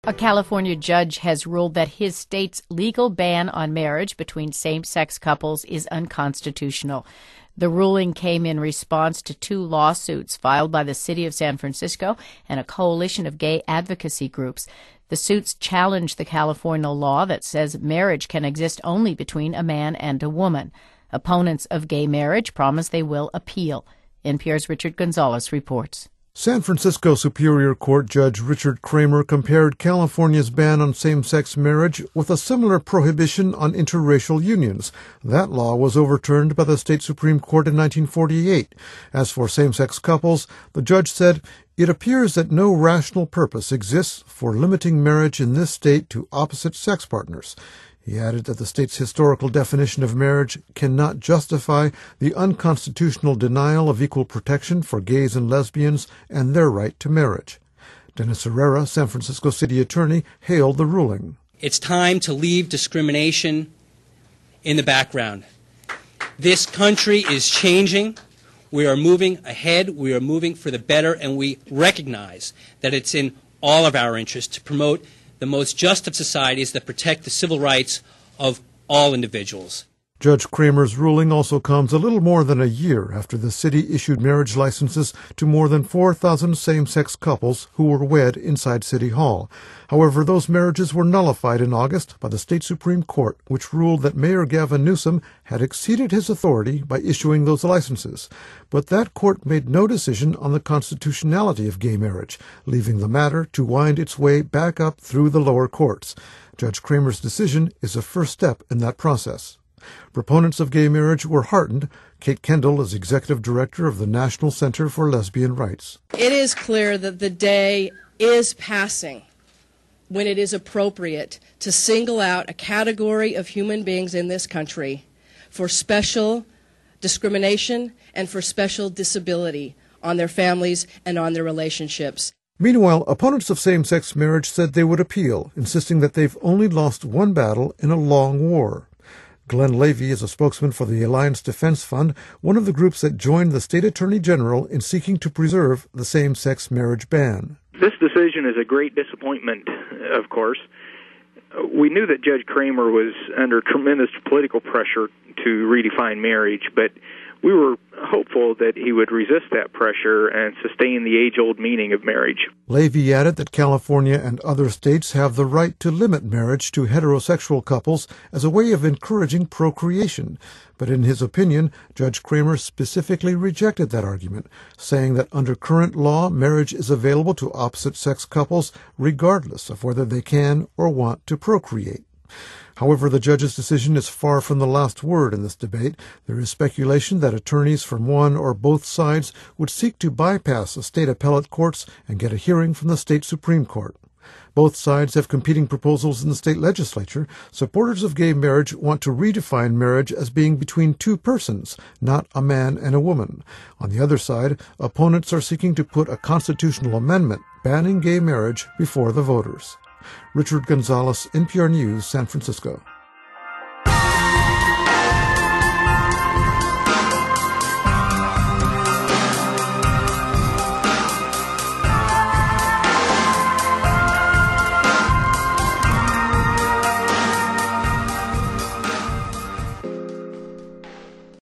A California judge has ruled that his state's legal ban on marriage between same-sex couples is unconstitutional. The ruling came in response to two lawsuits filed by the city of San Francisco and a coalition of gay advocacy groups. The suits challenge the California law that says marriage can exist only between a man and a woman. Opponents of gay marriage promise they will appeal. NPR's Richard Gonzalez reports. San Francisco Superior Court Judge Richard Kramer compared California's ban on same-sex marriage with a similar prohibition on interracial unions. That law was overturned by the state Supreme Court in 1948. As for same-sex couples, the judge said, "It appears that no rational purpose exists for limiting marriage in this state to opposite-sex partners." He added that the state's historical definition of marriage cannot justify the unconstitutional denial of equal protection for gays and lesbians and their right to marriage. Dennis Herrera, San Francisco city attorney, hailed the ruling. It's time to leave discrimination in the background. This country is changing. We are moving ahead. We are moving for the better, and we recognize that it's in all of our interests to promote the most just of societies that protect the civil rights of all individuals. Judge Kramer's ruling also comes a little more than a year after the city issued marriage licenses to more than 4,000 same-sex couples who were wed inside City Hall. However, those marriages were nullified in August by the state Supreme Court, which ruled that Mayor Gavin Newsom had exceeded his authority by issuing those licenses. But that court made no decision on the constitutionality of gay marriage, leaving the matter to wind its way back up through the lower courts. Judge Kramer's decision is a first step in that process. Proponents of gay marriage were heartened. Kate Kendall is executive director of the National Center for Lesbian Rights. It is clear that the day is passing when it is appropriate to single out a category of human beings in this country for special discrimination and for special disability on their families and on their relationships. Meanwhile, opponents of same-sex marriage said they would appeal, insisting that they've only lost one battle in a long war. Glenn Levy is a spokesman for the Alliance Defense Fund, one of the groups that joined the state attorney general in seeking to preserve the same-sex marriage ban. This decision is a great disappointment, of course. We knew that Judge Kramer was under tremendous political pressure to redefine marriage, but we were hopeful that he would resist that pressure and sustain the age-old meaning of marriage. Levy added that California and other states have the right to limit marriage to heterosexual couples as a way of encouraging procreation. But in his opinion, Judge Kramer specifically rejected that argument, saying that under current law, marriage is available to opposite-sex couples regardless of whether they can or want to procreate. However, the judge's decision is far from the last word in this debate. There is speculation that attorneys from one or both sides would seek to bypass the state appellate courts and get a hearing from the state Supreme Court. Both sides have competing proposals in the state legislature. Supporters of gay marriage want to redefine marriage as being between two persons, not a man and a woman. On the other side, opponents are seeking to put a constitutional amendment banning gay marriage before the voters. Richard Gonzalez, NPR News, San Francisco.